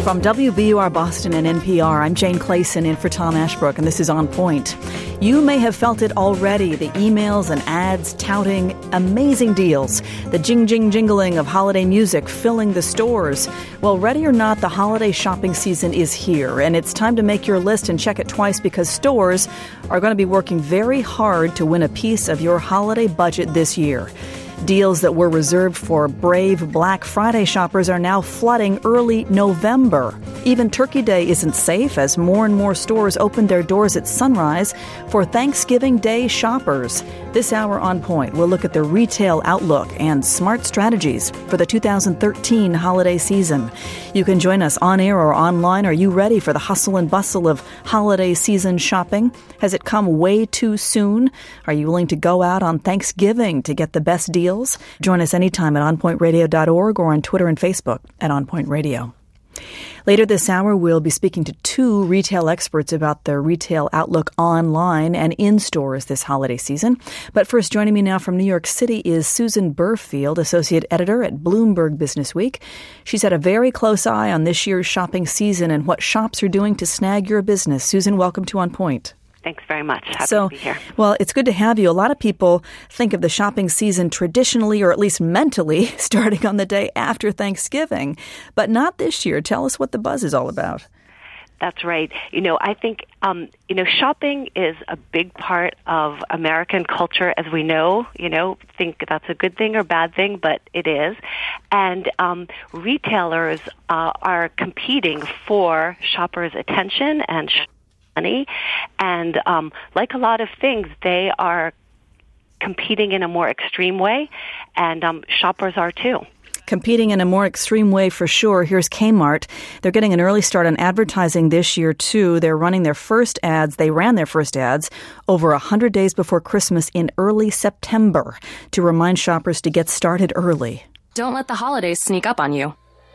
From WBUR Boston and NPR, I'm Jane Clayson in for Tom Ashbrook, and this is On Point. You may have felt it already, the emails and ads touting amazing deals, the jingling of holiday music filling the stores. Well, ready or not, the holiday shopping season is here, and it's time to make your list and check it twice because stores are going to be working very hard to win a piece of your holiday budget this year. Deals that were reserved for brave Black Friday shoppers are now flooding early November. Even Turkey Day isn't safe as more and more stores open their doors at sunrise for Thanksgiving Day shoppers. This hour on Point, we'll look at the retail outlook and smart strategies for the 2013 holiday season. You can join us on air or online. Are you ready for the hustle and bustle of holiday season shopping? Has it come way too soon? Are you willing to go out on Thanksgiving to get the best deals? Join us anytime at onpointradio.org or on Twitter and Facebook at OnPoint Radio. Later this hour, we'll be speaking to two retail experts about the retail outlook online and in stores this holiday season. But first, joining me now from New York City is Susan Burfield, Associate Editor at Bloomberg Businessweek. She's had a very close eye on this year's shopping season and what shops are doing to snag your business. Susan, welcome to On Point. Thanks very much. Happy to be here. Well, it's good to have you. A lot of people think of the shopping season traditionally, or at least mentally, starting on the day after Thanksgiving, but not this year. Tell us what the buzz is all about. That's right. I think, shopping is a big part of American culture, as we know. Think that's a good thing or bad thing, but it is. And retailers are competing for shoppers' attention and money, and like a lot of things, they are competing in a more extreme way, and shoppers are too. Competing in a more extreme way for sure. Here's Kmart. They're getting an early start on advertising this year, too. They're running their first ads. They ran their first ads over 100 days before Christmas in early September to remind shoppers to get started early. Don't let the holidays sneak up on you.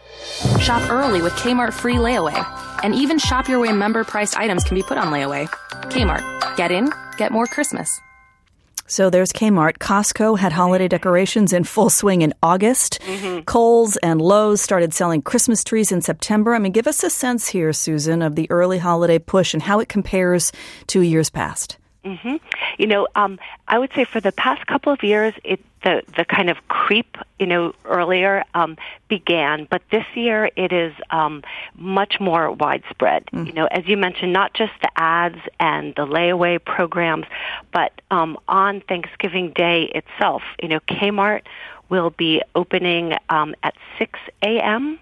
Shop early with Kmart free layaway. And even Shop Your Way member-priced items can be put on layaway. Kmart. Get in, get more Christmas. So there's Kmart. Costco had holiday decorations in full swing in August. Mm-hmm. Kohl's and Lowe's started selling Christmas trees in September. give us a sense here, Susan, of the early holiday push and how it compares to years past. Mm-hmm. I would say for the past couple of years, the kind of creep, earlier began, but this year it is much more widespread. As you mentioned, not just the ads and the layaway programs, but on Thanksgiving Day itself, Kmart will be opening at 6 a.m.,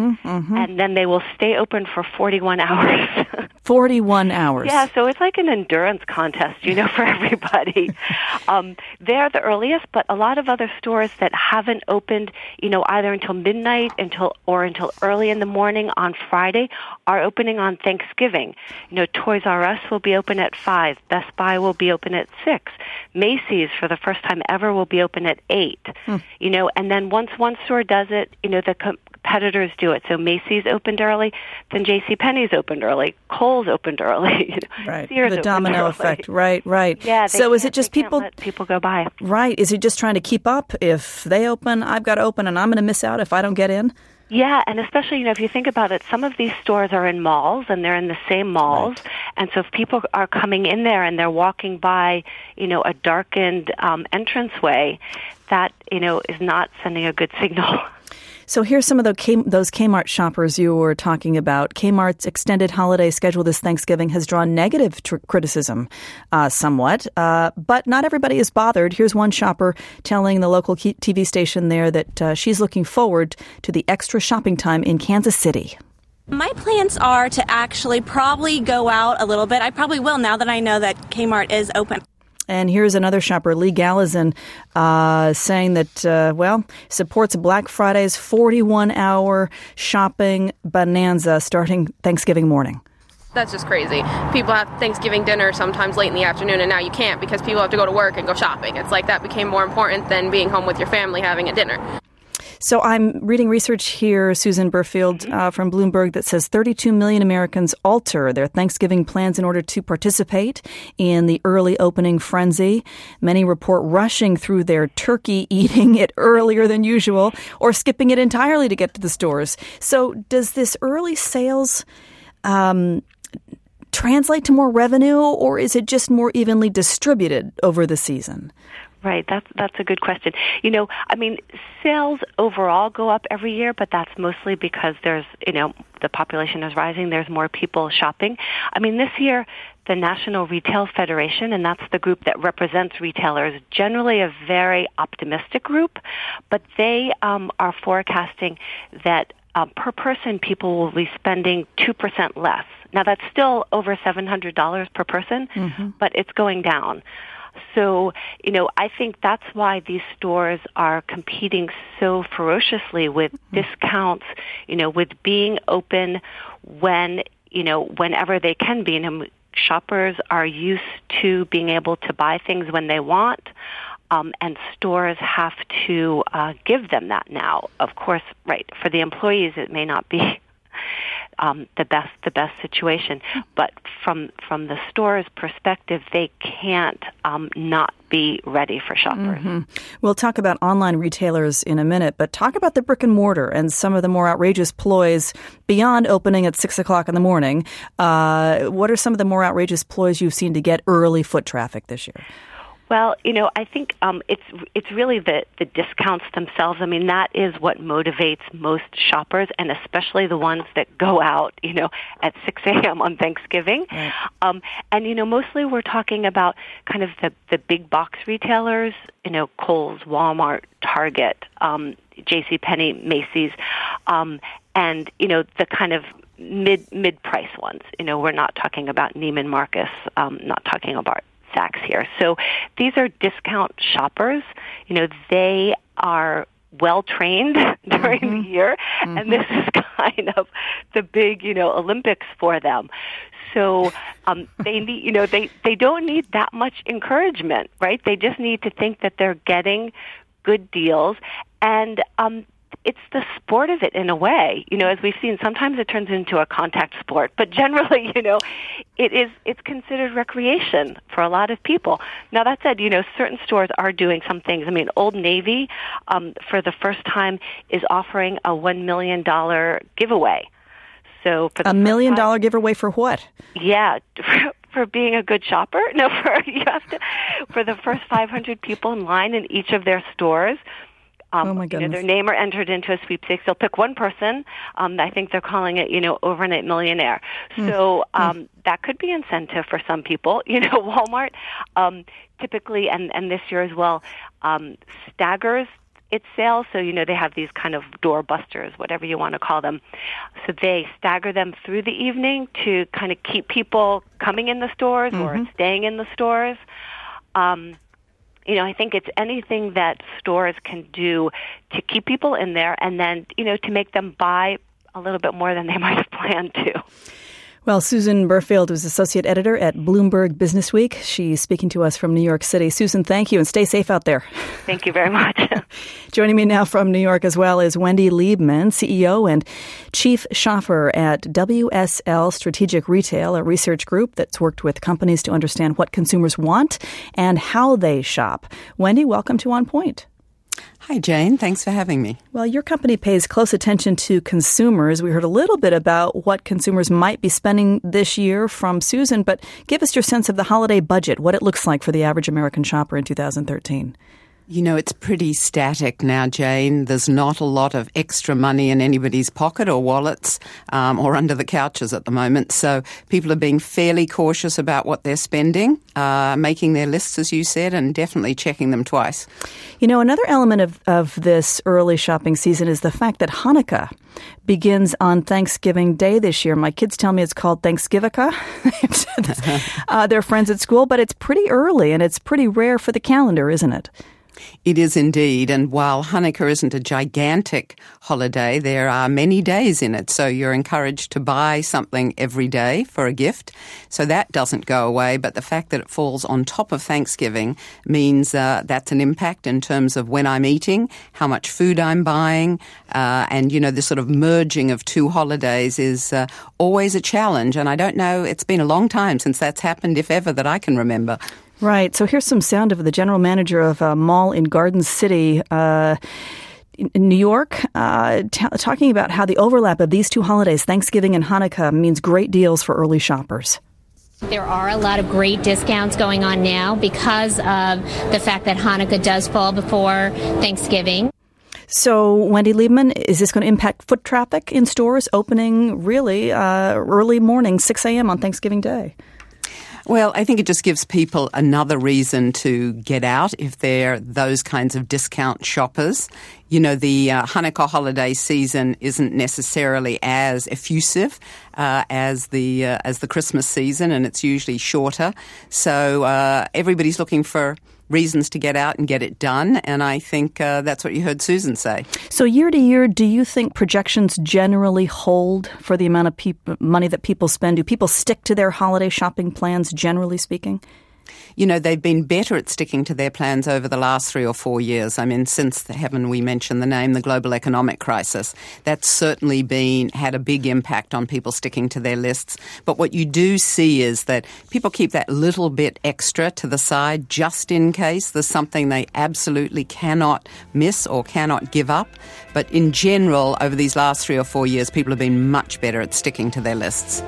and then they will stay open for 41 hours. 41 hours. Yeah, so it's like an endurance contest, for everybody. They're the earliest, but a lot of other stores that haven't opened, either until midnight or until early in the morning on Friday are opening on Thanksgiving. Toys R Us will be open at 5. Best Buy will be open at 6. Macy's, for the first time ever, will be open at 8. And then once one store does it, the competitors do it. So Macy's opened early, then JCPenney's opened early, Kohl's opened early. Right, Sears the domino effect. Right. Yeah. So is it just people let people go by? Right. Is it just trying to keep up? If they open, I've got to open, and I'm going to miss out if I don't get in? Yeah, and especially, if you think about it, some of these stores are in malls, and they're in the same malls. Right. And so if people are coming in there and they're walking by, a darkened entranceway, that, is not sending a good signal. So here's some of those Kmart shoppers you were talking about. Kmart's extended holiday schedule this Thanksgiving has drawn negative criticism somewhat, but not everybody is bothered. Here's one shopper telling the local TV station there that she's looking forward to the extra shopping time in Kansas City. My plans are to actually probably go out a little bit. I probably will now that I know that Kmart is open. And here's another shopper, Lee Gallazin, saying that, supports Black Friday's 41-hour shopping bonanza starting Thanksgiving morning. That's just crazy. People have Thanksgiving dinner sometimes late in the afternoon, and now you can't because people have to go to work and go shopping. It's like that became more important than being home with your family having a dinner. So I'm reading research here, Susan Burfield, from Bloomberg, that says 32 million Americans alter their Thanksgiving plans in order to participate in the early opening frenzy. Many report rushing through their turkey, eating it earlier than usual, or skipping it entirely to get to the stores. So does this early sales translate to more revenue, or is it just more evenly distributed over the season? Right. That's a good question. Sales overall go up every year, but that's mostly because there's, the population is rising. There's more people shopping. This year, the National Retail Federation, and that's the group that represents retailers, generally a very optimistic group, but they are forecasting that per person, people will be spending 2% less. Now, that's still over $700 per person, but it's going down. So, I think that's why these stores are competing so ferociously with discounts, with being open whenever they can be. Shoppers are used to being able to buy things when they want, and stores have to give them that now. Of course, right, for the employees, it may not be the best situation, but from the store's perspective, they can't not be ready for shoppers. We'll talk about online retailers in a minute, but talk about the brick and mortar and some of the more outrageous ploys beyond opening at 6 o'clock in the morning. What are some of the more outrageous ploys you've seen to get early foot traffic this year? Well, I think it's really the discounts themselves. That is what motivates most shoppers, and especially the ones that go out, at 6 a.m. on Thanksgiving. Right. And mostly we're talking about kind of the big box retailers, Kohl's, Walmart, Target, JCPenney, Macy's, and the kind of mid-price ones. We're not talking about Neiman Marcus, not talking about Saks here. So these are discount shoppers. They are well trained during the year, and this is kind of the big, Olympics for them. So they need, they don't need that much encouragement, right? They just need to think that they're getting good deals, and it's the sport of it in a way. As we've seen, sometimes it turns into a contact sport, but generally, it's considered recreation for a lot of people. Now, that said, certain stores are doing some things. Old Navy, for the first time, is offering a $1 million giveaway. So for the $1 million giveaway for what? Yeah. For being a good shopper? No, for the first 500 people in line in each of their stores. Oh my goodness. Their name are entered into a sweepstakes. They'll pick one person. I think they're calling it, overnight millionaire. So that could be incentive for some people. Walmart typically, and this year as well, staggers its sales. So, they have these kind of doorbusters, whatever you want to call them. So they stagger them through the evening to kind of keep people coming in the stores or staying in the stores. I think it's anything that stores can do to keep people in there and then, to make them buy a little bit more than they might have planned to. Well, Susan Burfield is associate editor at Bloomberg Businessweek. She's speaking to us from New York City. Susan, thank you, and stay safe out there. Thank you very much. Joining me now from New York as well is Wendy Liebman, CEO and Chief Shopper at WSL Strategic Retail, a research group that's worked with companies to understand what consumers want and how they shop. Wendy, welcome to On Point. Hi, Jane. Thanks for having me. Well, your company pays close attention to consumers. We heard a little bit about what consumers might be spending this year from Susan, but give us your sense of the holiday budget, what it looks like for the average American shopper in 2013. It's pretty static now, Jane. There's not a lot of extra money in anybody's pocket or wallets or under the couches at the moment. So people are being fairly cautious about what they're spending, making their lists, as you said, and definitely checking them twice. Another element of this early shopping season is the fact that Hanukkah begins on Thanksgiving Day this year. My kids tell me it's called Thanksgivika. They're friends at school, but it's pretty early and it's pretty rare for the calendar, isn't it? It is indeed, and while Hanukkah isn't a gigantic holiday, there are many days in it, so you're encouraged to buy something every day for a gift. So that doesn't go away, but the fact that it falls on top of Thanksgiving means that's an impact in terms of when I'm eating, how much food I'm buying, and, this sort of merging of two holidays is always a challenge, and I don't know, it's been a long time since that's happened, if ever, that I can remember. Right. So here's some sound of the general manager of a mall in Garden City, in New York, talking about how the overlap of these two holidays, Thanksgiving and Hanukkah, means great deals for early shoppers. There are a lot of great discounts going on now because of the fact that Hanukkah does fall before Thanksgiving. So, Wendy Liebman, is this going to impact foot traffic in stores opening really early morning, 6 a.m. on Thanksgiving Day? Well, I think it just gives people another reason to get out if they're those kinds of discount shoppers. The Hanukkah holiday season isn't necessarily as effusive as the Christmas season, and it's usually shorter. So everybody's looking for reasons to get out and get it done, and I think that's what you heard Susan say. So year to year, do you think projections generally hold for the amount of money that people spend? Do people stick to their holiday shopping plans, generally speaking? They've been better at sticking to their plans over the last 3 or 4 years. I mean, since we mentioned the name, the global economic crisis, that's certainly had a big impact on people sticking to their lists. But what you do see is that people keep that little bit extra to the side just in case there's something they absolutely cannot miss or cannot give up. But in general, over these last 3 or 4 years, people have been much better at sticking to their lists.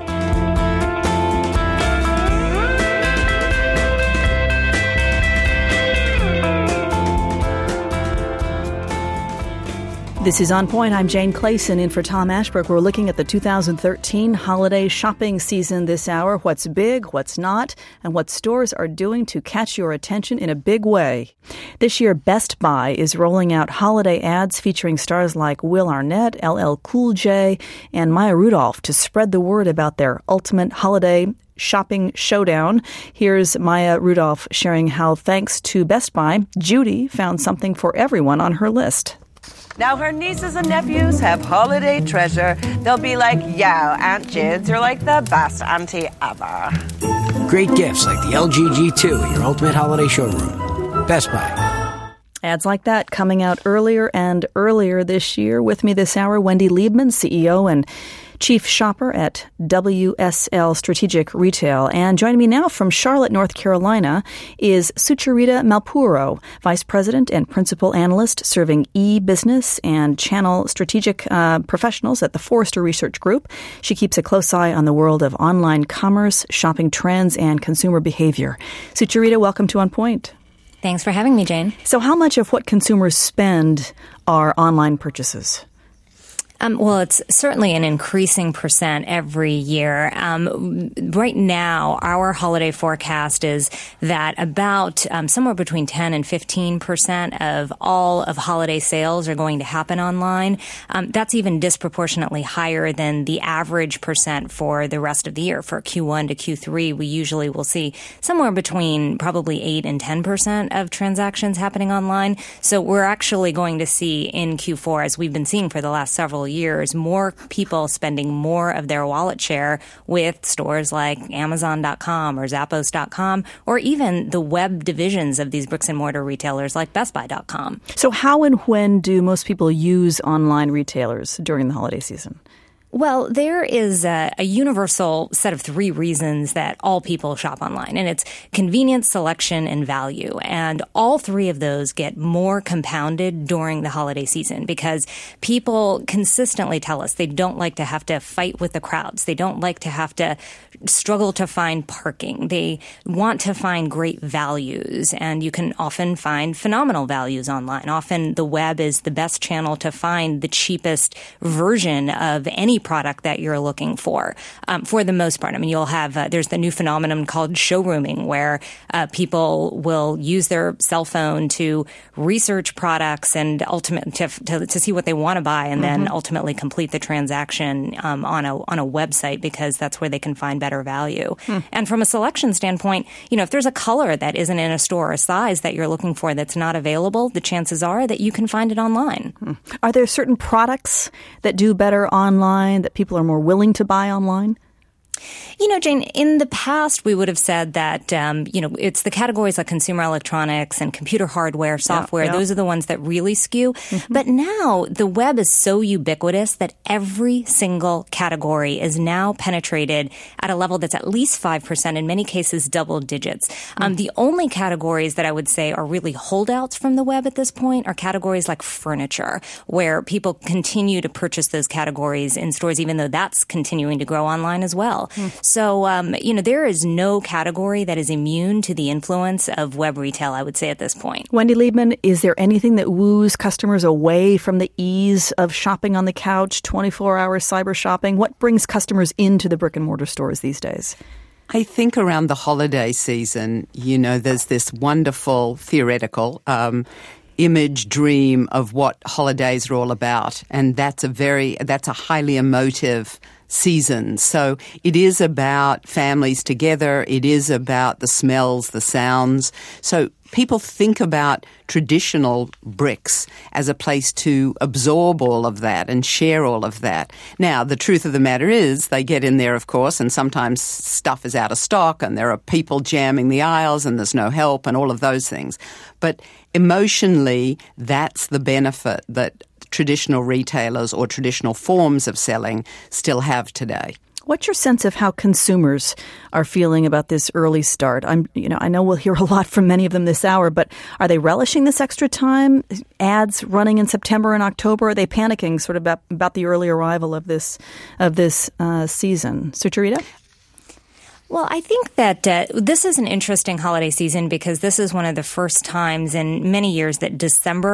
This is On Point. I'm Jane Clayson in for Tom Ashbrook. We're looking at the 2013 holiday shopping season this hour. What's big, what's not, and what stores are doing to catch your attention in a big way. This year, Best Buy is rolling out holiday ads featuring stars like Will Arnett, LL Cool J, and Maya Rudolph to spread the word about their ultimate holiday shopping showdown. Here's Maya Rudolph sharing how, thanks to Best Buy, Judy found something for everyone on her list. Now her nieces and nephews have holiday treasure. They'll be like, yo, Aunt Jids, you're like the best auntie ever. Great gifts like the LG G2 at your ultimate holiday showroom. Best Buy. Ads like that coming out earlier and earlier this year. With me this hour, Wendy Liebman, CEO and Chief Shopper at WSL Strategic Retail. And joining me now from Charlotte, North Carolina, is Sucharita Malpuro, Vice President and Principal Analyst serving e-business and channel strategic professionals at the Forrester Research Group. She keeps a close eye on the world of online commerce, shopping trends, and consumer behavior. Sucharita, welcome to On Point. Thanks for having me, Jane. So how much of what consumers spend are online purchases? Well, it's certainly an increasing percent every year. Right now, our holiday forecast is that about somewhere between 10 and 15% of all of holiday sales are going to happen online. That's even disproportionately higher than the average percent for the rest of the year. For Q1 to Q3, we usually will see somewhere between probably 8 and 10% of transactions happening online. So we're actually going to see in Q4, as we've been seeing for the last several years, more people spending more of their wallet share with stores like Amazon.com or Zappos.com, or even the web divisions of these bricks and mortar retailers like BestBuy.com. So how and when do most people use online retailers during the holiday season? Well, there is a universal set of 3 reasons that all people shop online, and it's convenience, selection, and value. And all 3 of those get more compounded during the holiday season because people consistently tell us they don't like to have to fight with the crowds. They don't like to have to struggle to find parking. They want to find great values, and you can often find phenomenal values online. Often the web is the best channel to find the cheapest version of any product that you're looking for the most part. I mean, you'll have, there's the new phenomenon called showrooming, where people will use their cell phone to research products and ultimately to see what they want to buy, and then ultimately complete the transaction on a website, because that's where they can find better value. And from a selection standpoint, if there's a color that isn't in a store, a size that you're looking for that's not available, the chances are that you can find it online. Are there certain products that do better online, that people are more willing to buy online? Jane, in the past, we would have said that, it's the categories like consumer electronics and computer hardware, software. Yeah. Those are the ones that really skew. But now the web is so ubiquitous that every single category is now penetrated at a level that's at least 5%, in many cases double digits. The only categories that I would say are really holdouts from the web at this point are categories like furniture, where people continue to purchase those categories in stores, even though that's continuing to grow online as well. So, there is no category that is immune to the influence of web retail, I would say, at this point. Wendy Liebman, is there anything that woos customers away from the ease of shopping on the couch, 24-hour cyber shopping? What brings customers into the brick-and-mortar stores these days? I think around the holiday season, there's this wonderful theoretical image dream of what holidays are all about, and that's a highly emotive season. So it is about families together. It is about the smells, the sounds. So people think about traditional bricks as a place to absorb all of that and share all of that. Now, the truth of the matter is they get in there, of course, and sometimes stuff is out of stock and there are people jamming the aisles and there's no help and all of those things. But emotionally, that's the benefit that traditional retailers or traditional forms of selling still have today. What's your sense of how consumers are feeling about this early start? I know we'll hear a lot from many of them this hour, but are they relishing this extra time? Ads running in September and October? Are they panicking sort of about the early arrival of this season? Sucharita? Well, I think that this is an interesting holiday season because this is one of the first times in many years that December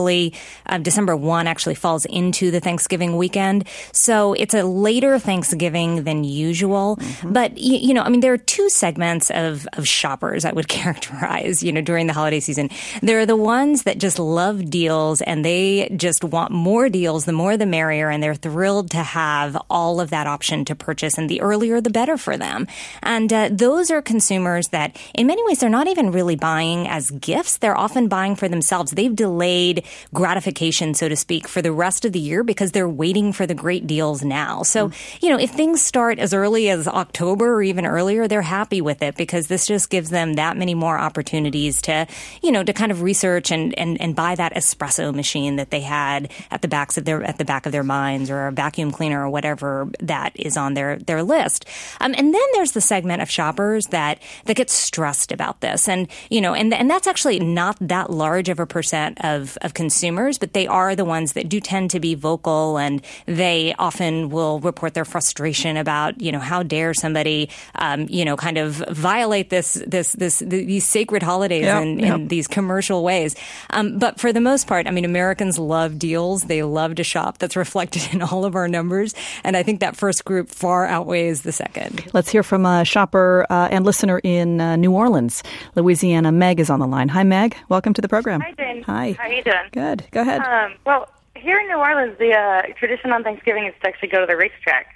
1 actually falls into the Thanksgiving weekend. So it's a later Thanksgiving than usual. But, there are two segments of shoppers I would characterize, during the holiday season. There are the ones that just love deals and they just want more deals, the more the merrier, and they're thrilled to have all of that option to purchase, and the earlier the better for them. And those are consumers that, in many ways, they're not even really buying as gifts. They're often buying for themselves. They've delayed gratification, so to speak, for the rest of the year because they're waiting for the great deals now. So, if things start as early as October or even earlier, they're happy with it because this just gives them that many more opportunities to, to kind of research and buy that espresso machine that they had at the back of their minds, or a vacuum cleaner or whatever that is on their list. And then there's the segment of shoppers that get stressed about this. And, and that's actually not that large of a percent of consumers, but they are the ones that do tend to be vocal, and they often will report their frustration about, how dare somebody, kind of violate these sacred holidays in these commercial ways. But for the most part, Americans love deals. They love to shop. That's reflected in all of our numbers. And I think that first group far outweighs the second. Let's hear from a shopper and listener in New Orleans, Louisiana. Meg is on the line. Hi, Meg. Welcome to the program. Hi, Jane. Hi. How are you doing? Good. Go ahead. Well, here in New Orleans, the tradition on Thanksgiving is to actually go to the racetrack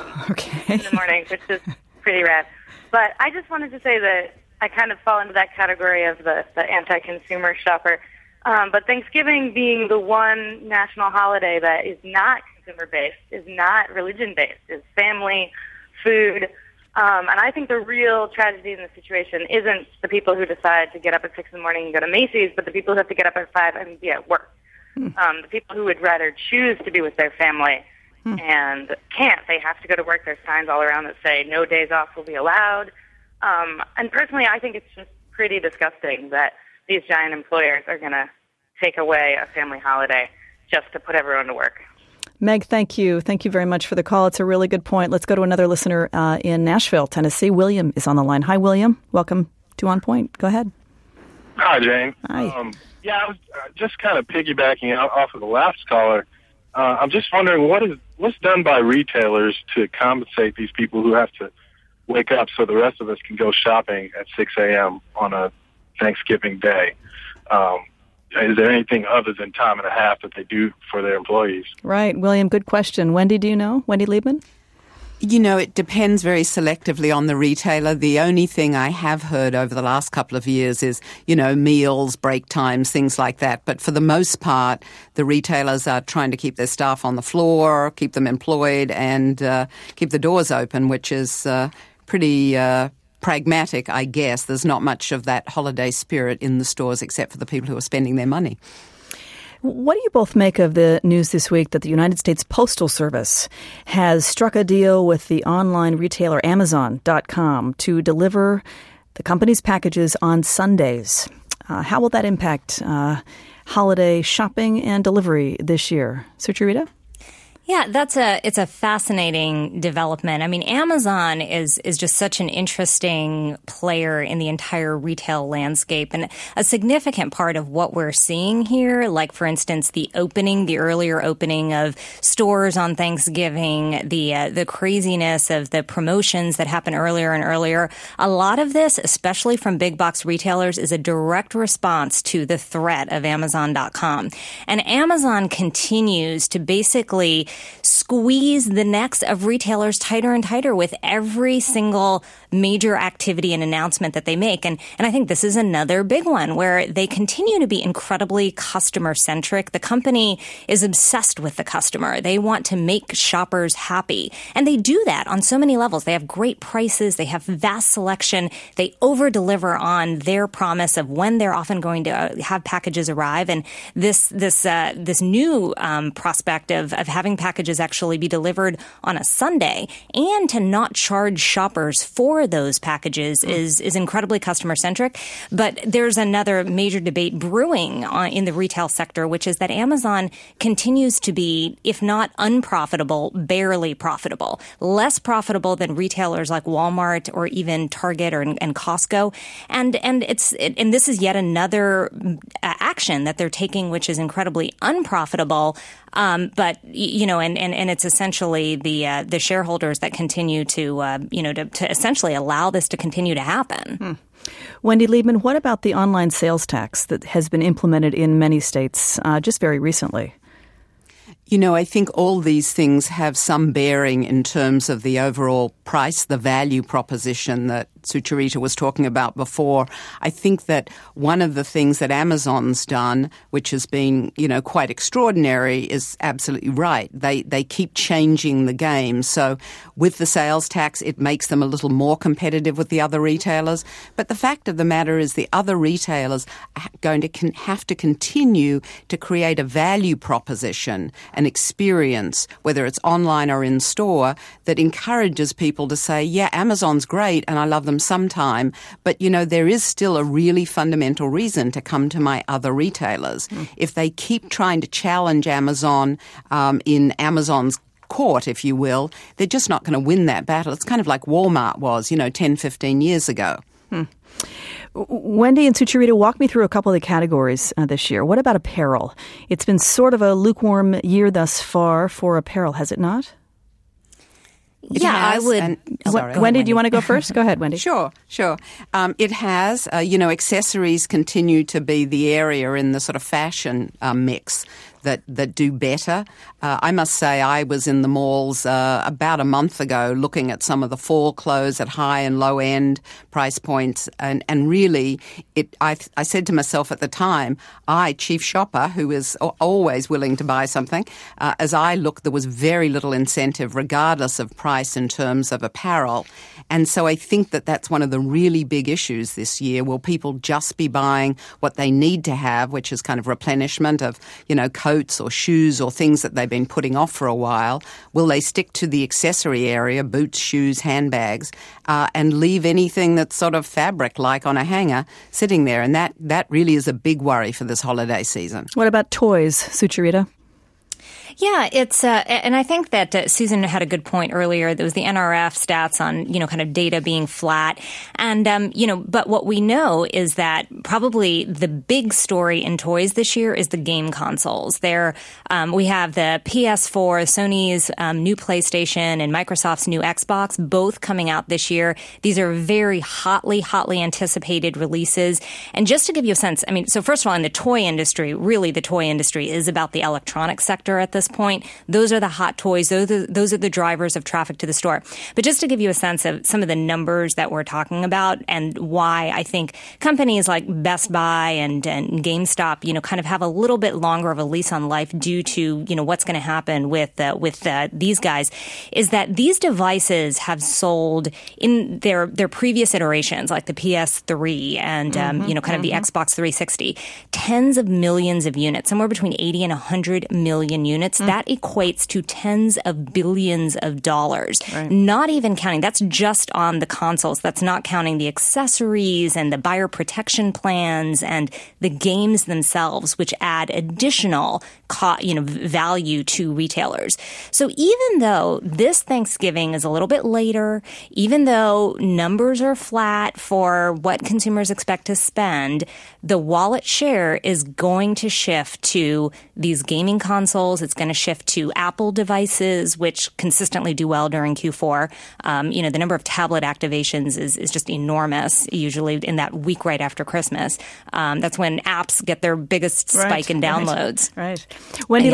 in the morning, which is pretty rad. But I just wanted to say that I kind of fall into that category of the anti-consumer shopper. But Thanksgiving being the one national holiday that is not consumer-based, is not religion-based, is family, food. And I think the real tragedy in the situation isn't the people who decide to get up at 6 in the morning and go to Macy's, but the people who have to get up at 5 and be at work. The people who would rather choose to be with their family and can't. They have to go to work. There's signs all around that say no days off will be allowed. And personally, I think it's just pretty disgusting that these giant employers are going to take away a family holiday just to put everyone to work. Meg, thank you. Thank you very much for the call. It's a really good point. Let's go to another listener in Nashville, Tennessee. William is on the line. Hi, William. Welcome to On Point. Go ahead. Hi, Jane. Hi. I was just kind of piggybacking off of the last caller. I'm just wondering, what is what's done by retailers to compensate these people who have to wake up so the rest of us can go shopping at 6 a.m. on a Thanksgiving day? Is there anything other than time and a half that they do for their employees? Right. William, good question. Wendy, do you know? Wendy Liebman? You know, it depends very selectively on the retailer. The only thing I have heard over the last couple of years is, you know, meals, break times, things like that. But for the most part, the retailers are trying to keep their staff on the floor, keep them employed, and keep the doors open, which is pretty pragmatic, I guess. There's not much of that holiday spirit in the stores except for the people who are spending their money. What do you both make of the news this week that the United States Postal Service has struck a deal with the online retailer Amazon.com to deliver the company's packages on Sundays? How will that impact holiday shopping and delivery this year? Sucharita? Yeah, it's a fascinating development. I mean, Amazon is just such an interesting player in the entire retail landscape, and a significant part of what we're seeing here, like for instance, the earlier opening of stores on Thanksgiving, the craziness of the promotions that happen earlier and earlier. A lot of this, especially from big box retailers, is a direct response to the threat of Amazon.com. And Amazon continues to basically squeeze the necks of retailers tighter and tighter with every single major activity and announcement that they make. And I think this is another big one where they continue to be incredibly customer-centric. The company is obsessed with the customer. They want to make shoppers happy. And they do that on so many levels. They have great prices. They have vast selection. They over-deliver on their promise of when they're often going to have packages arrive. And this new prospect of having packages actually be delivered on a Sunday and to not charge shoppers for those packages is incredibly customer-centric. But there's another major debate brewing in the retail sector, which is that Amazon continues to be, if not unprofitable, barely profitable, less profitable than retailers like Walmart or even Target and Costco. And this is yet another action that they're taking, which is incredibly unprofitable. But you know, and it's essentially the shareholders that continue to essentially allow this to continue to happen. Wendy Liebman, what about the online sales tax that has been implemented in many states just very recently? You know, I think all these things have some bearing in terms of the overall price, the value proposition that Sucharita was talking about before. I think that one of the things that Amazon's done, which has been, you know, quite extraordinary, is absolutely right. They keep changing the game. So with the sales tax, it makes them a little more competitive with the other retailers. But the fact of the matter is the other retailers are going to have to continue to create a value proposition, an experience, whether it's online or in store, that encourages people to say, yeah, Amazon's great and I love them sometime, but, you know, there is still a really fundamental reason to come to my other retailers. If they keep trying to challenge Amazon in Amazon's court, if you will, they're just not going to win that battle. It's kind of like Walmart was, 10, 15 years ago. Wendy and Sucharita, walk me through a couple of the categories this year. What about apparel? It's been sort of a lukewarm year thus far for apparel, has it not? I would. Wendy, do you want to go first? Go ahead, Wendy. Sure. It has. Accessories continue to be the area in the sort of fashion mix that do better. I must say I was in the malls about a month ago looking at some of the fall clothes at high and low end price points, and really I said to myself at the time, chief shopper who is always willing to buy something, as I looked, there was very little incentive regardless of price in terms of apparel. And so I think that that's one of the really big issues this year. Will people just be buying what they need to have, which is kind of replenishment of, coats or shoes or things that they've been putting off for a while? Will they stick to the accessory area, boots, shoes, handbags, and leave anything that's sort of fabric like on a hanger sitting there? And that really is a big worry for this holiday season. What about toys, Sucharita? Yeah, it's and I think that Susan had a good point earlier. There was the NRF stats on, kind of data being flat. And, but what we know is that probably the big story in toys this year is the game consoles. We have the PS4, Sony's new PlayStation, and Microsoft's new Xbox, both coming out this year. These are very hotly anticipated releases. And just to give you a sense, so first of all, in the toy industry, really the toy industry is about the electronic sector at this point. Those are the hot toys. Those are the drivers of traffic to the store. But just to give you a sense of some of the numbers that we're talking about and why I think companies like Best Buy and GameStop, kind of have a little bit longer of a lease on life due to, what's going to happen with these guys, is that these devices have sold in their previous iterations, like the PS3 and, kind of the Xbox 360, tens of millions of units, somewhere between 80 and 100 million units. That equates to tens of billions of dollars. Right. Not even counting, that's just on the consoles. That's not counting the accessories and the buyer protection plans and the games themselves, which add additional value to retailers. So even though this Thanksgiving is a little bit later, even though numbers are flat for what consumers expect to spend, the wallet share is going to shift to these gaming consoles. It's going to shift to Apple devices, which consistently do well during Q4. The number of tablet activations is just enormous, usually in that week right after Christmas. That's when apps get their biggest spike in downloads. Right. Wendy,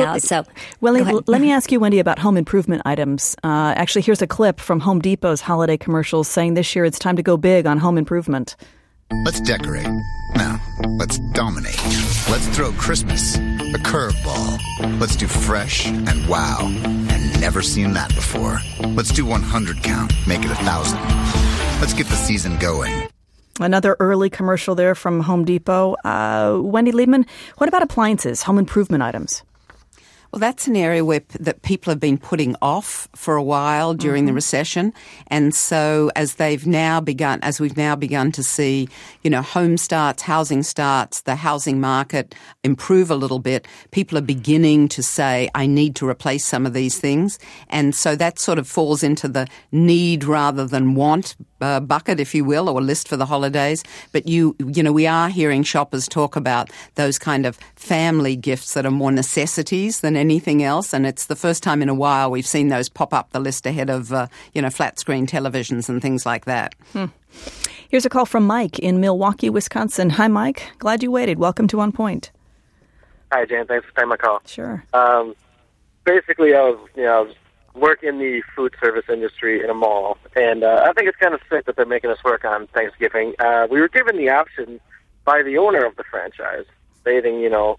let me ask you, Wendy, about home improvement items. Actually, here's a clip from Home Depot's holiday commercials saying this year it's time to go big on home improvement. Let's decorate. No, let's dominate. Let's throw Christmas a curveball. Let's do fresh and wow and never seen that before. Let's do 100 count, make it 1,000. Let's get the season going. Another early commercial there from Home Depot. Wendy Liebman, what about appliances, home improvement items? Well, that's an area that people have been putting off for a while during the recession. And so as we've now begun to see, home starts, housing starts, the housing market improve a little bit, people are beginning to say, I need to replace some of these things. And so that sort of falls into the need rather than want bucket, if you will, or a list for the holidays. But we are hearing shoppers talk about those kind of family gifts that are more necessities than anything else. And it's the first time in a while we've seen those pop up the list ahead of, flat screen televisions and things like that. Here's a call from Mike in Milwaukee, Wisconsin. Hi, Mike. Glad you waited. Welcome to On Point. Hi, Jan. Thanks for taking my call. Sure. Basically, I was work in the food service industry in a mall, and I think it's kind of sick that they're making us work on Thanksgiving. We were given the option by the owner of the franchise, stating,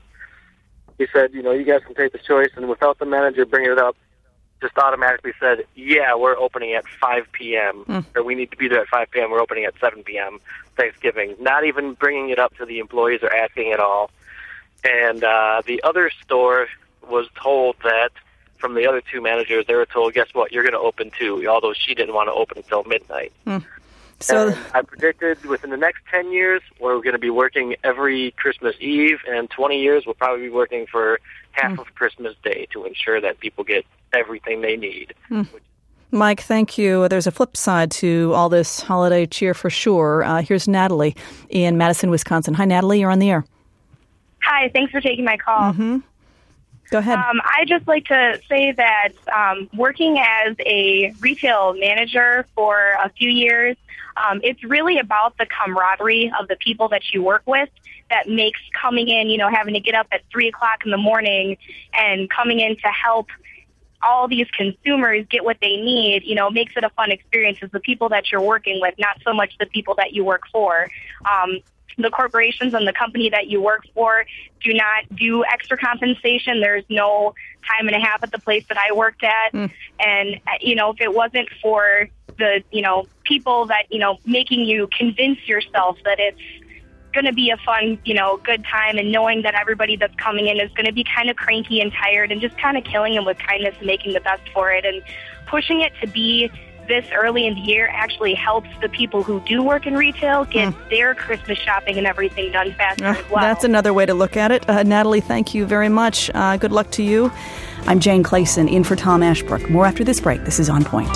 he said, you guys can take the choice, and without the manager bringing it up, just automatically said, yeah, we're opening at 5 p.m., or we need to be there at 5 p.m., we're opening at 7 p.m. Thanksgiving, not even bringing it up to the employees or asking at all. And the other store was told that, from the other two managers, they were told, guess what, you're going to open too, although she didn't want to open until midnight. So I predicted within the next 10 years, we're going to be working every Christmas Eve, and 20 years, we'll probably be working for half of Christmas Day to ensure that people get everything they need. Mike, thank you. There's a flip side to all this holiday cheer for sure. Here's Natalie in Madison, Wisconsin. Hi, Natalie. You're on the air. Hi. Thanks for taking my call. Go ahead. I'd just like to say that working as a retail manager for a few years, it's really about the camaraderie of the people that you work with that makes coming in, having to get up at 3 o'clock in the morning and coming in to help all these consumers get what they need, makes it a fun experience. It's the people that you're working with, not so much the people that you work for. The corporations and the company that you work for do not do extra compensation. There's no time and a half at the place that I worked at. And, if it wasn't for the, people that, making you convince yourself that it's going to be a fun, good time, and knowing that everybody that's coming in is going to be kind of cranky and tired, and just kind of killing them with kindness and making the best for it and pushing it to be this early in the year actually helps the people who do work in retail get their Christmas shopping and everything done faster as well. That's another way to look at it. Natalie, thank you very much. Good luck to you. I'm Jane Clayson, in for Tom Ashbrook. More after this break. This is On Point.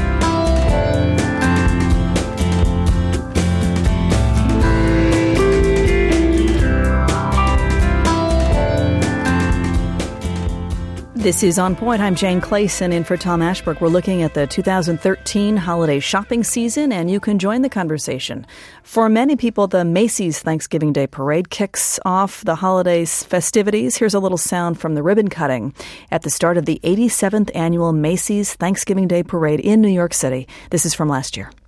This is On Point. I'm Jane Clayson, in for Tom Ashbrook. We're looking at the 2013 holiday shopping season, and you can join the conversation. For many people, the Macy's Thanksgiving Day Parade kicks off the holidays festivities. Here's a little sound from the ribbon cutting at the start of the 87th annual Macy's Thanksgiving Day Parade in New York City. This is from last year.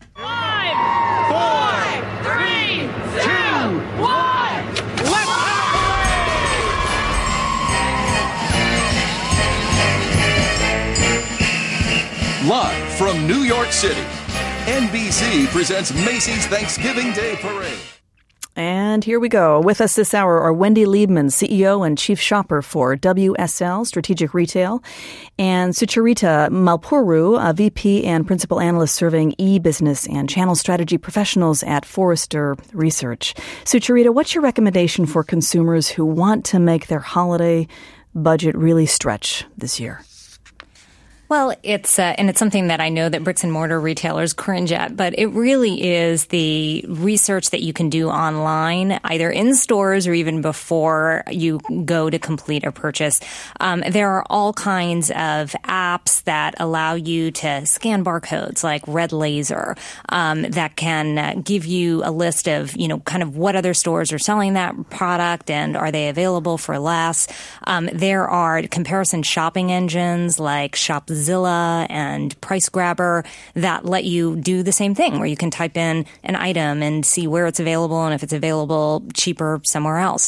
5, 4, 3, 2, 1. Live from New York City, NBC presents Macy's Thanksgiving Day Parade. And here we go. With us this hour are Wendy Liebman, CEO and Chief Shopper for WSL Strategic Retail, and Sucharita Malpuru, a VP and Principal Analyst serving e-business and channel strategy professionals at Forrester Research. Sucharita, what's your recommendation for consumers who want to make their holiday budget really stretch this year? Well, it's something that I know that bricks and mortar retailers cringe at, but it really is the research that you can do online, either in stores or even before you go to complete a purchase. There are all kinds of apps that allow you to scan barcodes, like Red Laser, that can give you a list of, kind of what other stores are selling that product and are they available for less. There are comparison shopping engines like Shopzilla and Price Grabber that let you do the same thing, where you can type in an item and see where it's available and if it's available cheaper somewhere else.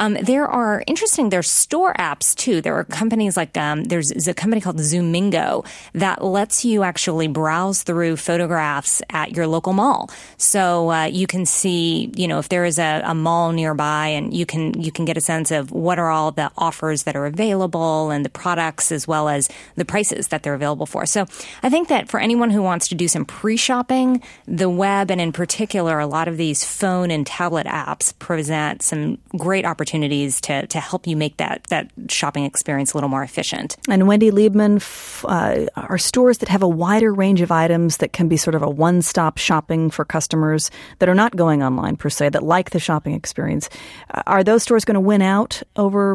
There's store apps too. There are companies like, there's a company called Zoomingo that lets you actually browse through photographs at your local mall. So you can see, if there is a mall nearby, and you can get a sense of what are all the offers that are available and the products as well as the prices that they're available for. So I think that for anyone who wants to do some pre-shopping, the web, and in particular a lot of these phone and tablet apps present some great opportunities to help you make that shopping experience a little more efficient. And Wendy Liebman, are stores that have a wider range of items that can be sort of a one-stop shopping for customers that are not going online per se, that like the shopping experience. Are those stores going to win out over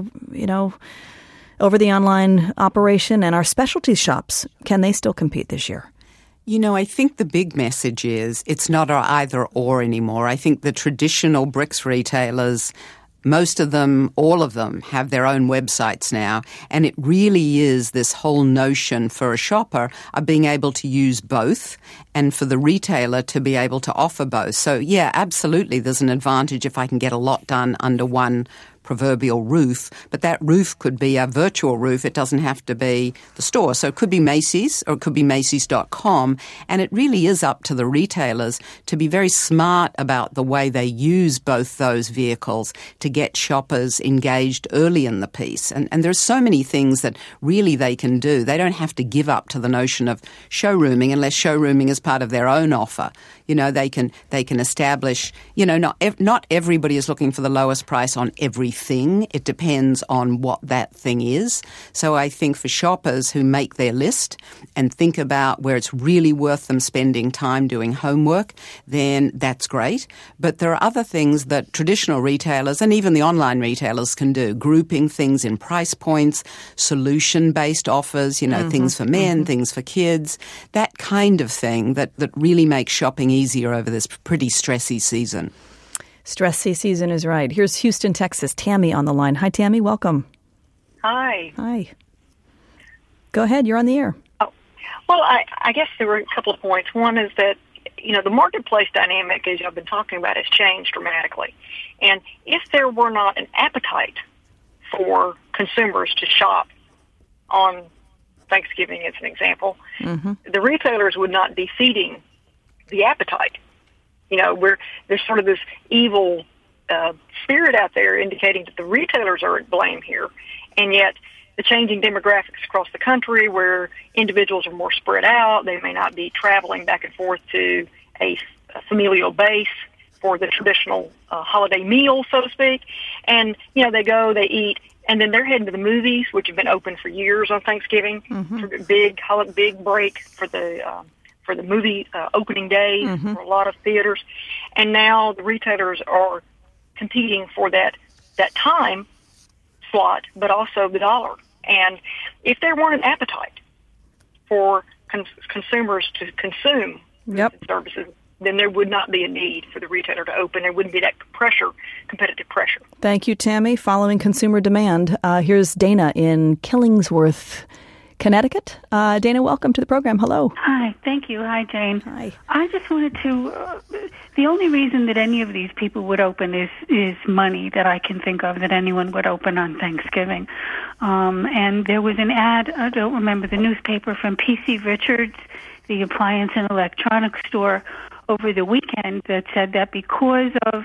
the online operation? And our specialty shops, can they still compete this year? I think the big message is it's not either or anymore. I think the traditional bricks retailers, most of them, all of them, have their own websites now. And it really is this whole notion for a shopper of being able to use both and for the retailer to be able to offer both. So, yeah, absolutely, there's an advantage if I can get a lot done under one proverbial roof, but that roof could be a virtual roof. It doesn't have to be the store. So it could be Macy's or it could be Macy's.com. And it really is up to the retailers to be very smart about the way they use both those vehicles to get shoppers engaged early in the piece. And there's so many things that really they can do. They don't have to give up to the notion of showrooming unless showrooming is part of their own offer. They can establish, not everybody is looking for the lowest price on everything. It depends on what that thing is. So I think for shoppers who make their list and think about where it's really worth them spending time doing homework, then that's great. But there are other things that traditional retailers and even the online retailers can do, grouping things in price points, solution-based offers, things for men, things for kids, that kind of thing that really makes shopping easier over this pretty stressy season. Stressy season is right. Here's Houston, Texas. Tammy on the line. Hi, Tammy. Welcome. Hi. Hi. Go ahead. You're on the air. Oh, well, I guess there were a couple of points. One is that, the marketplace dynamic, as I've been talking about, has changed dramatically. And if there were not an appetite for consumers to shop on Thanksgiving, as an example, the retailers would not be feeding the appetite. There's sort of this evil spirit out there indicating that the retailers are at blame here, and yet the changing demographics across the country where individuals are more spread out. They may not be traveling back and forth to a familial base for the traditional holiday meal, so to speak. And, they go, they eat, and then they're heading to the movies, which have been open for years on Thanksgiving, for the big break for the movie opening day for a lot of theaters. And now the retailers are competing for that time slot, but also the dollar. And if there weren't an appetite for consumers to consume services, then there would not be a need for the retailer to open. There wouldn't be that competitive pressure. Thank you, Tammy. Following consumer demand, here's Dana in Killingsworth, Connecticut. Dana, welcome to the program. Hello. Hi. Thank you. Hi, Jane. Hi. I just wanted to... the only reason that any of these people would open is money that I can think of that anyone would open on Thanksgiving. And there was an ad, I don't remember the newspaper, from P.C. Richards, the appliance and electronics store, over the weekend that said that because of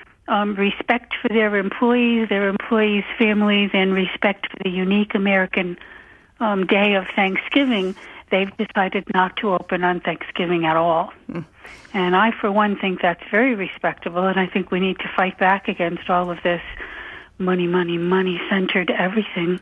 respect for their employees' families, and respect for the unique American day of Thanksgiving, they've decided not to open on Thanksgiving at all. And I, for one, think that's very respectable, and I think we need to fight back against all of this money-centered everything.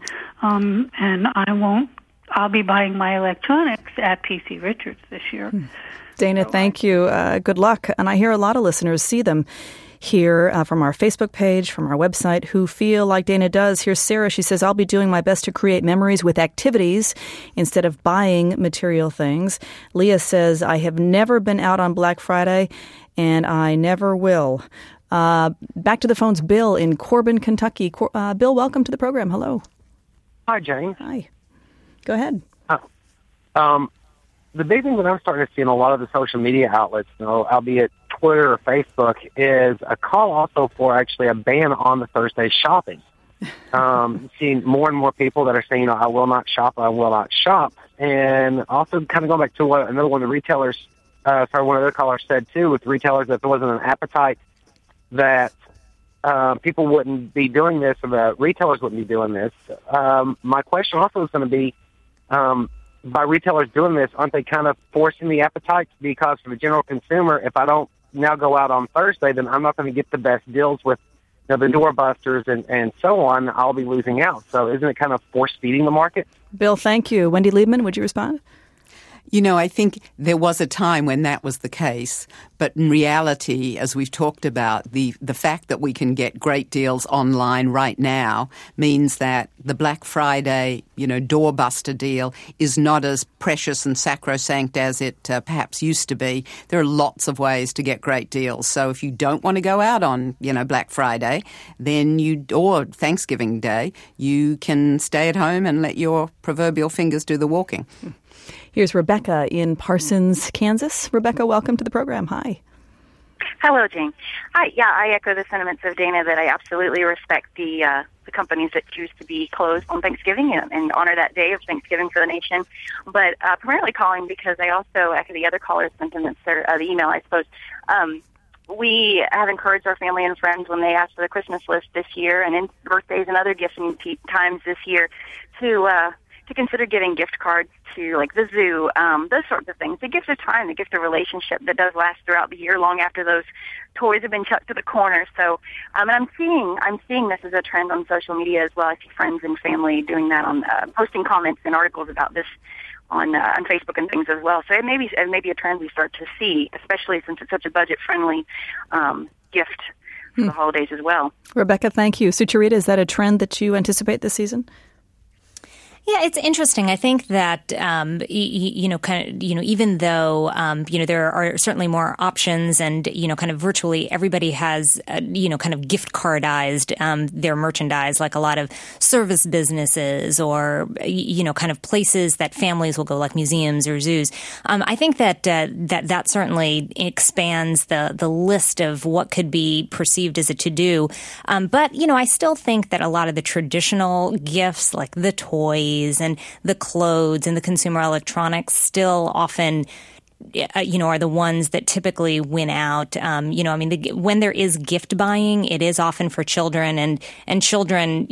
And I'll be buying my electronics at P.C. Richards this year. Dana, thank you. Good luck. And I hear a lot of listeners see them here from our Facebook page, from our website, who feel like Dana does. Here's Sarah. She says, I'll be doing my best to create memories with activities instead of buying material things. Leah says, I have never been out on Black Friday, and I never will. Back to the phones. Bill in Corbin, Kentucky. Bill, welcome to the program. Hello. Hi, Jane. Hi. Go ahead. The big thing that I'm starting to see in a lot of the social media outlets, albeit Twitter or Facebook, is a call also for actually a ban on the Thursday shopping. Seeing more and more people that are saying, I will not shop, and also kind of going back to what another one of the retailers, one of the other callers said too, with retailers, that there wasn't an appetite that people wouldn't be doing this, or the retailers wouldn't be doing this. My question also is going to be, by retailers doing this, aren't they kind of forcing the appetite? Because for the general consumer, if I don't now go out on Thursday, then I'm not going to get the best deals with the doorbusters and so on. I'll be losing out. So isn't it kind of force-feeding the market? Bill, thank you. Wendy Liebman, would you respond? I think there was a time when that was the case, but in reality, as we've talked about, the fact that we can get great deals online right now means that the Black Friday, doorbuster deal is not as precious and sacrosanct as it perhaps used to be. There are lots of ways to get great deals. So if you don't want to go out on, Black Friday, or Thanksgiving Day, you can stay at home and let your proverbial fingers do the walking. Here's Rebecca in Parsons, Kansas. Rebecca, welcome to the program. Hi. Hello, Jane. I echo the sentiments of Dana that I absolutely respect the companies that choose to be closed on Thanksgiving and honor that day of Thanksgiving for the nation. But primarily calling because I also echo the other caller's sentiments, or the email, I suppose. We have encouraged our family and friends when they ask for the Christmas list this year and in birthdays and other gifting times this year to consider giving gift cards to like the zoo, those sorts of things. The gift of time, the gift of relationship that does last throughout the year, long after those toys have been chucked to the corner. So, and I'm seeing this as a trend on social media as well. I see friends and family doing that on posting comments and articles about this on Facebook and things as well. So it may be a trend we start to see, especially since it's such a budget-friendly gift for the holidays as well. Rebecca, thank you. Sucharita, is that a trend that you anticipate this season? Yeah, it's interesting. I think that, even though, there are certainly more options and, kind of virtually everybody has, kind of gift cardized their merchandise, like a lot of service businesses or, kind of places that families will go, like museums or zoos. I think that certainly expands the list of what could be perceived as a to-do. But, I still think that a lot of the traditional gifts, like the toys and the clothes and the consumer electronics, still often are the ones that typically win out. When there is gift buying, it is often for children, and children,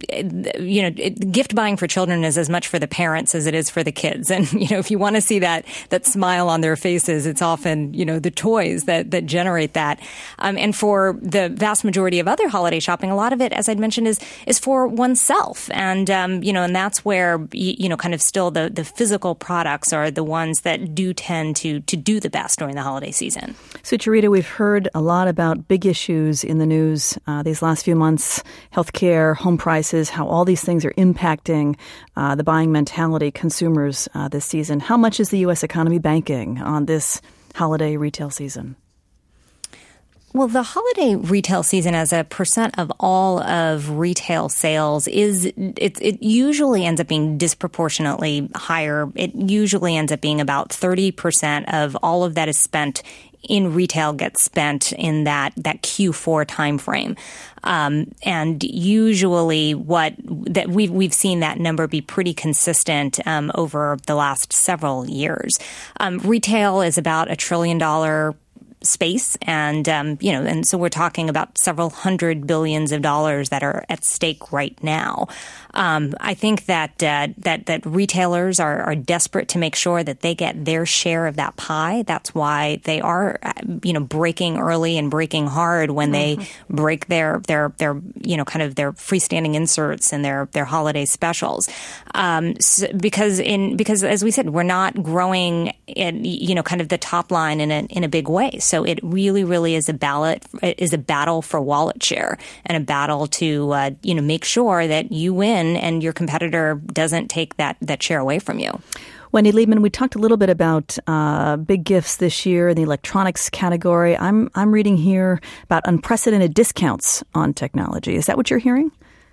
gift buying for children is as much for the parents as it is for the kids. And, if you want to see that smile on their faces, it's often, the toys that generate that. And for the vast majority of other holiday shopping, a lot of it, as I'd mentioned, is for oneself. And, and that's where, kind of still the physical products are the ones that do tend to do the best during the holiday season. Sucharita, we've heard a lot about big issues in the news these last few months, healthcare, home prices, how all these things are impacting the buying mentality consumers this season. How much is the U.S. economy banking on this holiday retail season? Well, the holiday retail season as a percent of all of retail sales it usually ends up being disproportionately higher. It usually ends up being about 30% of all of that is spent in retail gets spent in that Q4 timeframe. And usually we've seen that number be pretty consistent over the last several years. Retail is about $1 trillion space, and and so we're talking about several hundred billions of dollars that are at stake right now. I think that retailers are desperate to make sure that they get their share of that pie. That's why they are breaking early and breaking hard when they break their kind of their freestanding inserts and their holiday specials. Because as we said, we're not growing in kind of the top line in a big way. So it really is a battle for wallet share and a battle to make sure that you win and your competitor doesn't take that share away from you. Wendy Liebman, we talked a little bit about big gifts this year in the electronics category. I'm reading here about unprecedented discounts on technology. Is that what you're hearing?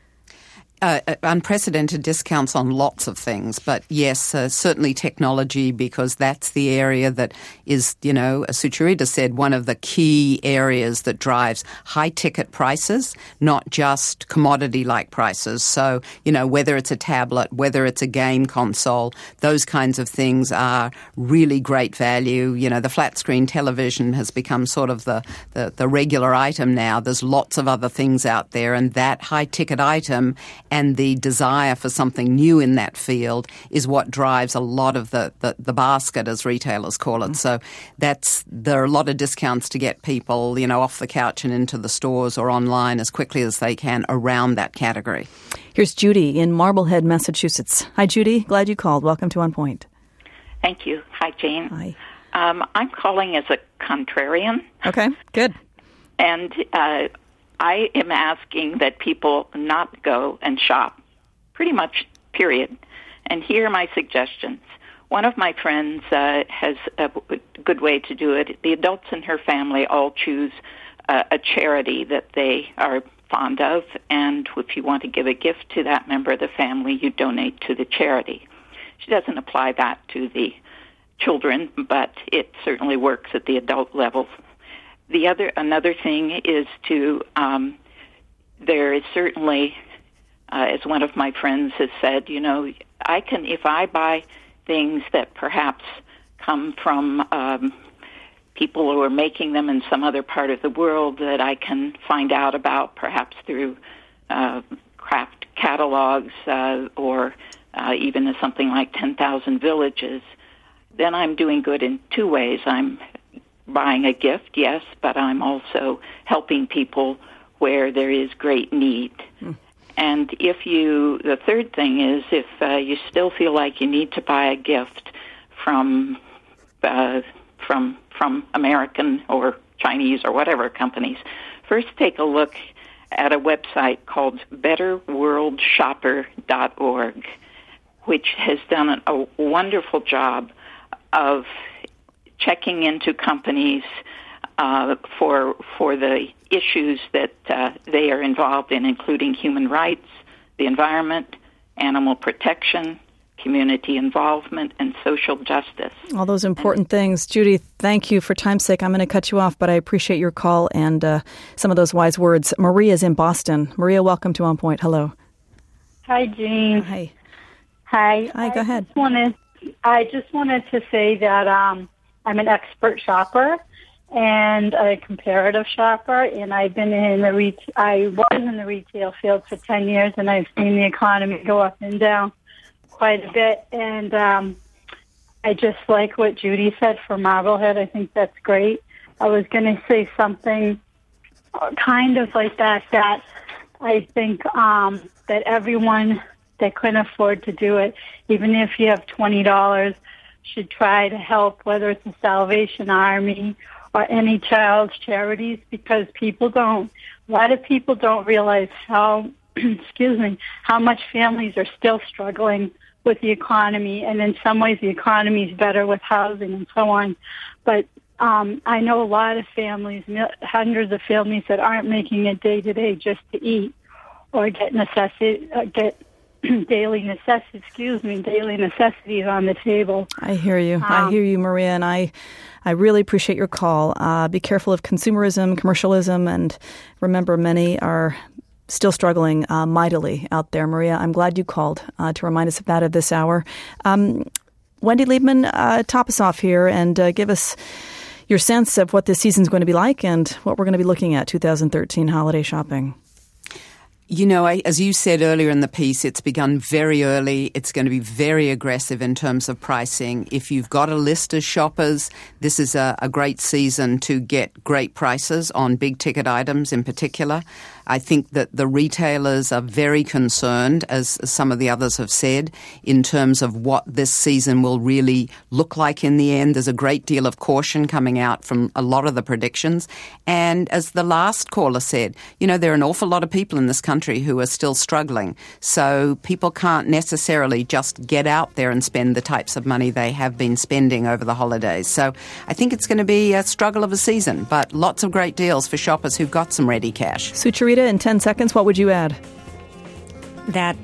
Unprecedented discounts on lots of things, but yes, certainly technology, because that's the area that is, as Sucharita said, one of the key areas that drives high ticket prices, not just commodity-like prices. So, whether it's a tablet, whether it's a game console, those kinds of things are really great value. The flat screen television has become sort of the regular item now. There's lots of other things out there, and that high ticket item and the desire for something new in that field is what drives a lot of the basket, as retailers call it. So there are a lot of discounts to get people, off the couch and into the stores or online as quickly as they can around that category. Here's Judy in Marblehead, Massachusetts. Hi, Judy. Glad you called. Welcome to On Point. Thank you. Hi, Jane. Hi. I'm calling as a contrarian. Okay, good. And I am asking that people not go and shop, pretty much, period. And here are my suggestions. One of my friends has a good way to do it. The adults in her family all choose a charity that they are fond of, and if you want to give a gift to that member of the family, you donate to the charity. She doesn't apply that to the children, but it certainly works at the adult level. Another thing is to, there is certainly, as one of my friends has said, if I buy things that perhaps come from people who are making them in some other part of the world that I can find out about, perhaps through craft catalogs or even something like 10,000 Villages, then I'm doing good in two ways. I'm buying a gift, yes, but I'm also helping people where there is great need. And the third thing is, if you still feel like you need to buy a gift from American or Chinese or whatever companies, first take a look at a website called betterworldshopper.org, which has done a wonderful job of checking into companies for the issues that they are involved in, including human rights, the environment, animal protection, community involvement, and social justice. All those important things. Judy, thank you. For time's sake, I'm going to cut you off, but I appreciate your call and some of those wise words. Maria's in Boston. Maria, welcome to On Point. Hello. Hi, Jane. Hi. Hi. Hi, go ahead. I just wanted to say that I'm an expert shopper and a comparative shopper, and I've been I was in the retail field for 10 years, and I've seen the economy go up and down quite a bit. And I just like what Judy said for Marblehead. I think that's great. I was going to say something kind of like that I think that everyone that couldn't afford to do it, even if you have $20, should try to help, whether it's the Salvation Army or any child's charities, because a lot of people don't realize how, how much families are still struggling with the economy, and in some ways the economy is better with housing and so on. But I know a lot of families, hundreds of families that aren't making it day to day just to eat or get daily necessities on the table. I hear you. I hear you, Maria, and I really appreciate your call. Be careful of consumerism, commercialism, and remember, many are still struggling mightily out there. Maria, I'm glad you called to remind us of that at this hour. Wendy Liebman, top us off here and give us your sense of what this season's going to be like and what we're going to be looking at 2013 holiday shopping. You know, as you said earlier in the piece, it's begun very early. It's going to be very aggressive in terms of pricing. If you've got a list of shoppers, this is a great season to get great prices on big ticket items in particular. I think that the retailers are very concerned, as some of the others have said, in terms of what this season will really look like in the end. There's a great deal of caution coming out from a lot of the predictions. And as the last caller said, you know, there are an awful lot of people in this country who are still struggling. So people can't necessarily just get out there and spend the types of money they have been spending over the holidays. So I think it's going to be a struggle of a season, but lots of great deals for shoppers who've got some ready cash. Sucharita, in 10 seconds, what would you add? That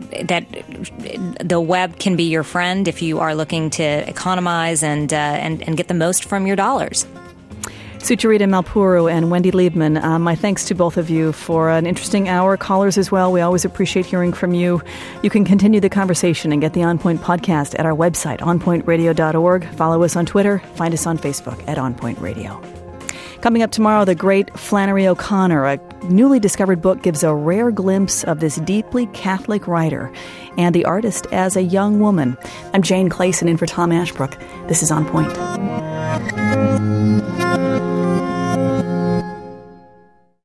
the web can be your friend if you are looking to economize and get the most from your dollars. Sucharita Malpuru and Wendy Liebman, my thanks to both of you for an interesting hour. Callers as well, we always appreciate hearing from you. You can continue the conversation and get the On Point podcast at our website, onpointradio.org. Follow us on Twitter. Find us on Facebook at On Point Radio. Coming up tomorrow, the great Flannery O'Connor. A newly discovered book gives a rare glimpse of this deeply Catholic writer and the artist as a young woman. I'm Jane Clayson in for Tom Ashbrook. This is On Point.